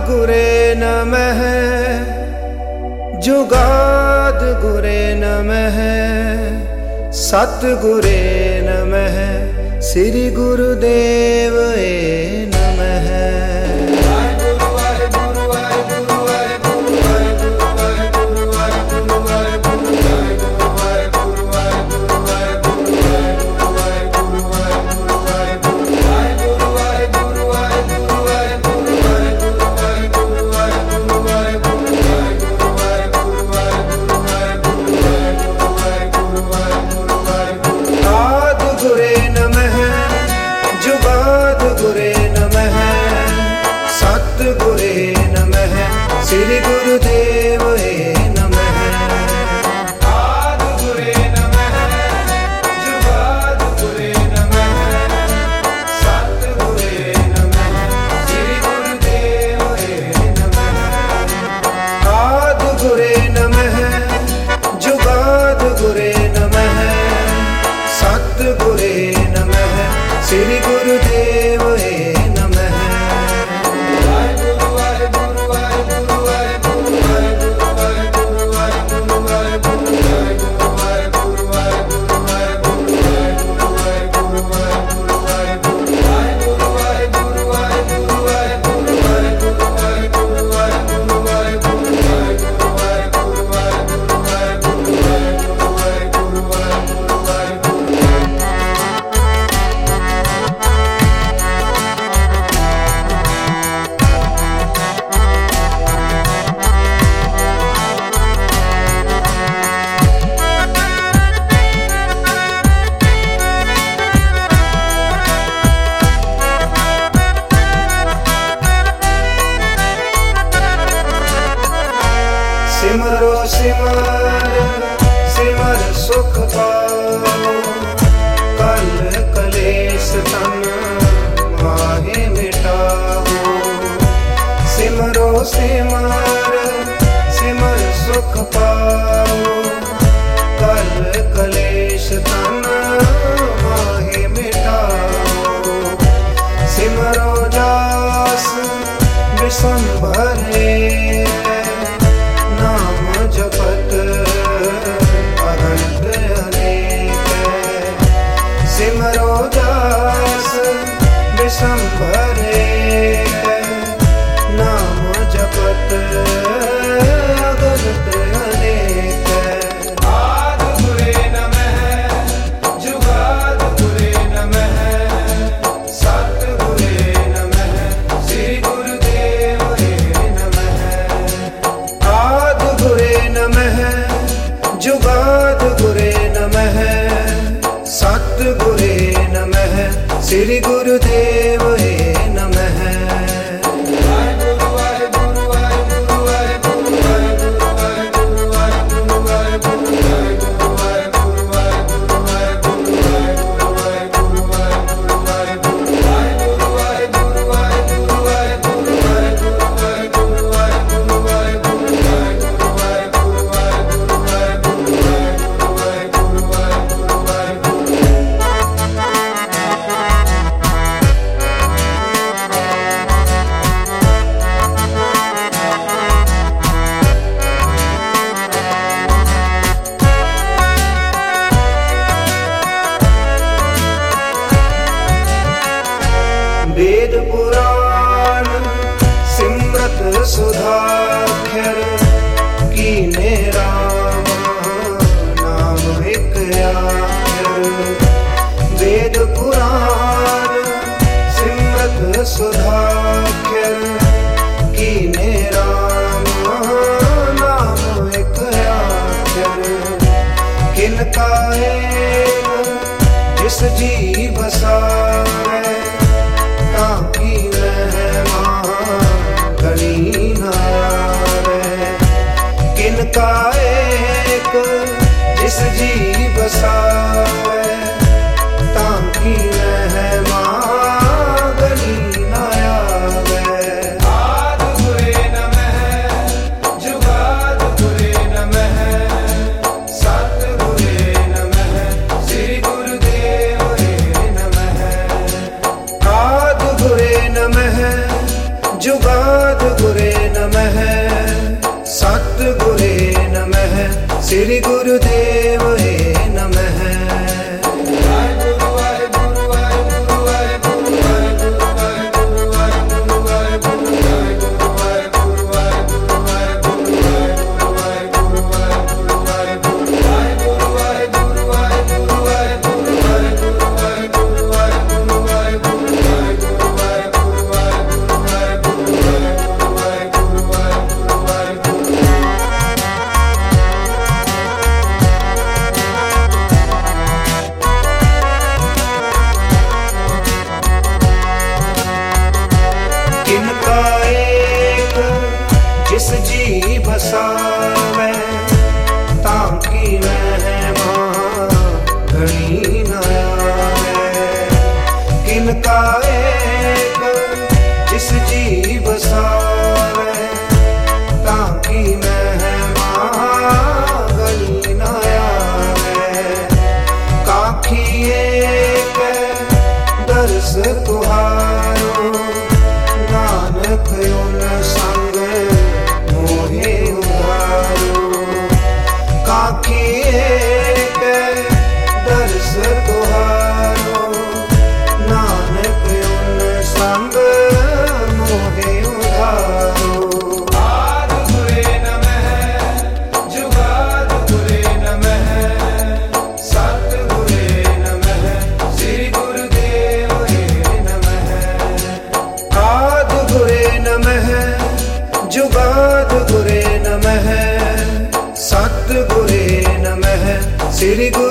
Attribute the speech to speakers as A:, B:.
A: गुरे नमः जुगाद गुरे नमः सतगुरे नमः श्री गुरुदेव नमः। सतगुरे नमः श्री गुरुदेव नमः। आदि गुरे नमः जुगाद गुरे नमः सतगुरे नमः श्री गुरुदेव नमः। आदि गुरे नमः जुगाद गुरे नमः सतगुरे नमः श्री गुरुदेव नमः। सिमरो सिमर सिमर सुख पाओ कल कलेश तन माहे मिटाओ। सिमरो सिमर सिमर सुख पाओ कल कलेश तन माहे मिटाओ। सिमरो जास विषम भरे जपत अनंत अनेक। सिमरो दास विषम भरे नाम जपत अनंत अनेक। आदि गुरे नमः जुगाद गुरे नमः सतगुरे नमः श्री गुरुदेव नमः। आदि गुरे नमः जुगाद गुरे नमः सतगुरे नमः श्री गुरुदेव नमः। वेद पुराण सिमरत सुधाख्यर कीने राम नाम एक आख्यर। वेद पुराण सिमरत सुधाख्यर कीने राम नाम एक आख्यर। किनका जिस जी बसावे ताकि मेहमान गणी न आवे। किनका एक जिस जी बसावे ताकि मेहमान गणी न आवे। आदि गुरे नमः जुगाद गुरे नमः सतगुरे नमः श्री गुरुदेव नमः। आदि गुरे नमः जुगाद गुरे जिस जी बसावे ताकी महिमा घनी न आवे। किनका एक जिस जी बसावे ताकी महिमा घनी न आवे। काखी एक दर्श तुहारो नानक उन संग मोहे उधारो। काखी एक दर्श तुहारो नानक उन संग मोहे उधारो। आदि गुरे नमः जुगाद गुरे नमः सत गुरे नमः श्री गुरुदेव नमः। आदि गुरे नमः जुगाद गुरे नमः सत गुरे नमः श्री